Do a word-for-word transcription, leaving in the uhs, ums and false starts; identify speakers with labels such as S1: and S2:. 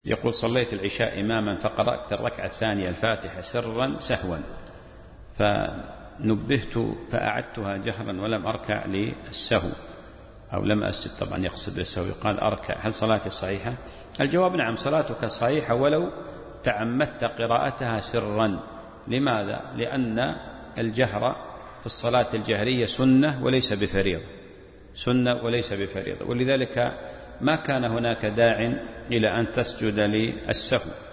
S1: يقول: صليت العشاء إماما فقرأت في الركعة الثانية الفاتحة سرا سهوا، فنبهت فأعدتها جهرا ولم أركع للسهو أو لم أسجد، طبعا يقصد السهو، يقال أركع، هل صلاتي صحيحة؟ الجواب: نعم، صلاتك صحيحة ولو تعمدت قراءتها سرا. لماذا؟ لأن الجهر في الصلاة الجهرية سنة وليس بفريضة، سنة وليس بفريضة، ولذلك ما كان هناك داع إلى أن تسجد للسهو.